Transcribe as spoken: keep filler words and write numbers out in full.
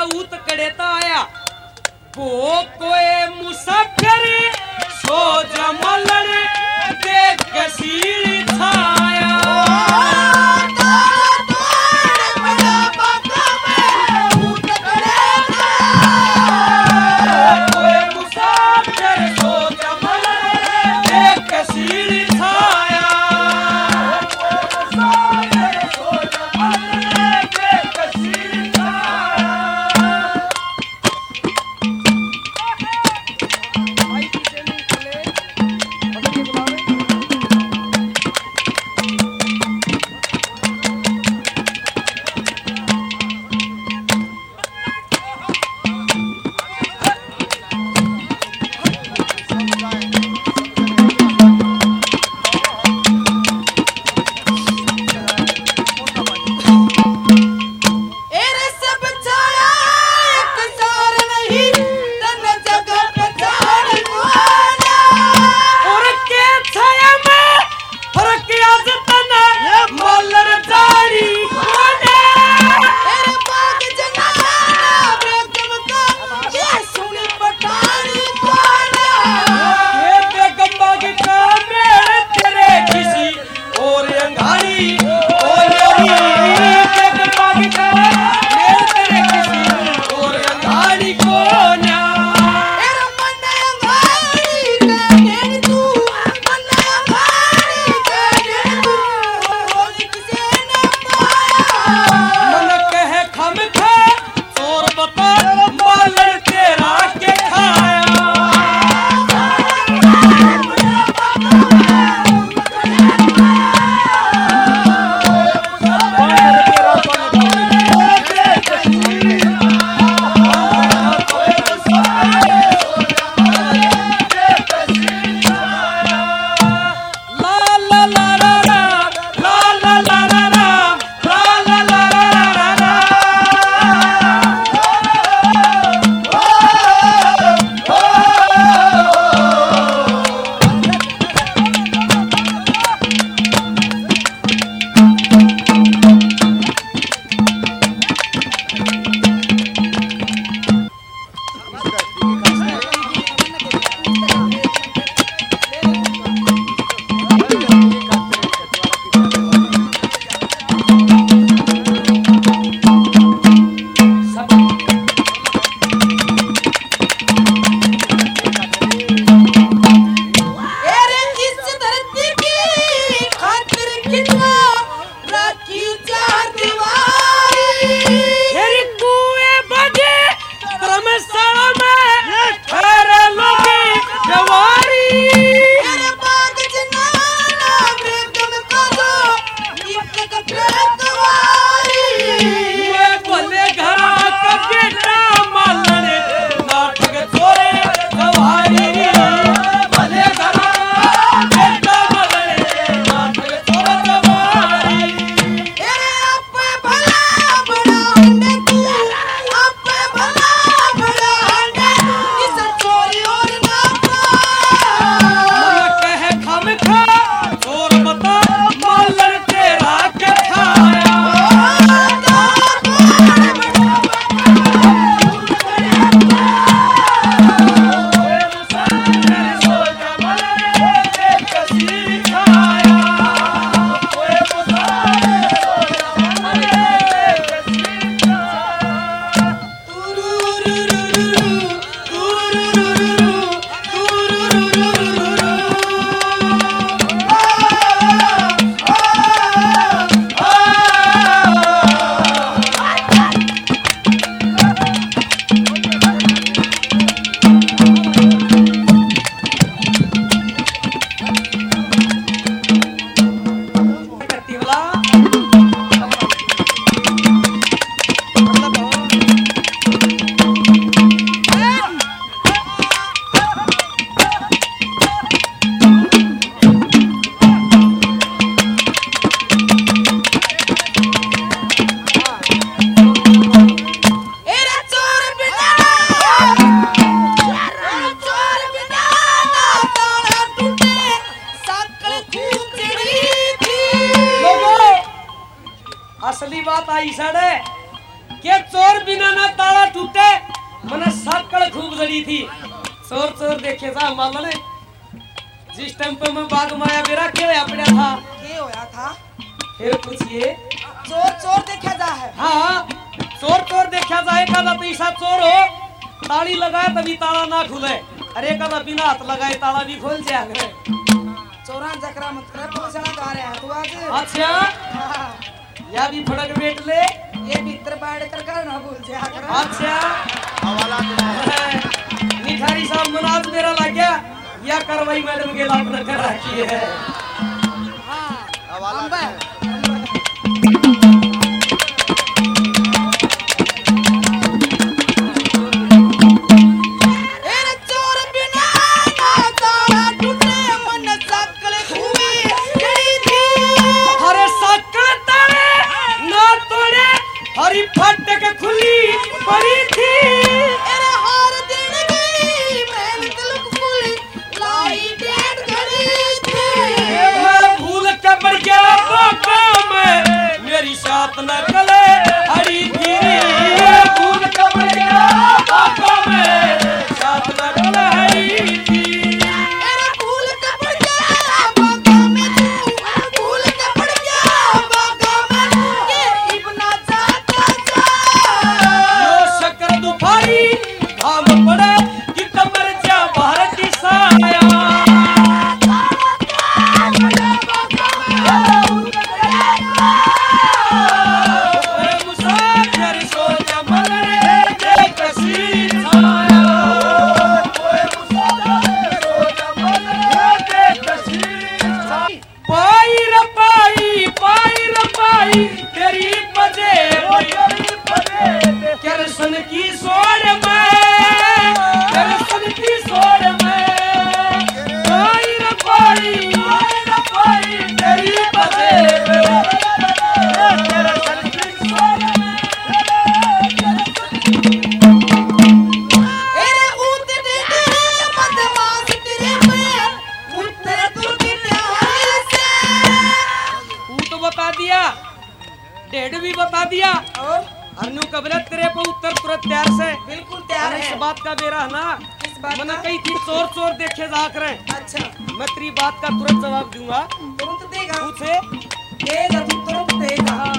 ऊत कड़ेता आया वो कोई मुसाफिर सो जमलड़ देख के सीढ़ी छाया के चोर बिना ना ताला टूटे मने साकड़ खूब जड़ी थी। चोर चोर देखे जा मालने जिस टाइम पे मैं बाग माया मेरा के अपने था के होया था फिर पूछिए चोर चोर देखा जा है। हाँ चोर चोर देखा जाए का तो ऐसा चोर हो ताली लगाए तभी ताला ना खुले अरे का बिना हाथ लगाए ताला भी खोल जाए चोरा जकरा मत करे पुलिस वाला गा रहा है तू आज। अच्छा हाँ, या भी फड़क बैठ ले ये भीतर बैठ कर कर ना भूल जा कर। अच्छा निखारी साहब मनाज मेरा लग गया या कार्रवाई मैडम के लाभ न कर रखी है। हाँ अंबा डेढ़ भी बता दिया और अनु कबरे तेरे को उत्तर तुरंत तैयार से बिल्कुल तैयार है। इस बात का बेरा ना किस बात मैंने का? कही थी चोर चोर देखे जा करे अच्छा मैं तेरी बात का तुरंत जवाब दूंगा तुरंत देगा पूछे देगा तू तुरंत देगा।